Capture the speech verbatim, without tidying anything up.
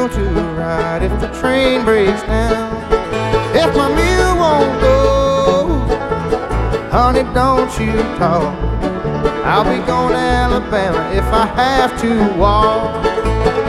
will to ride if the train breaks down. If my mule won't go, honey, don't you talk. I'll be going to Alabama if I have to walk.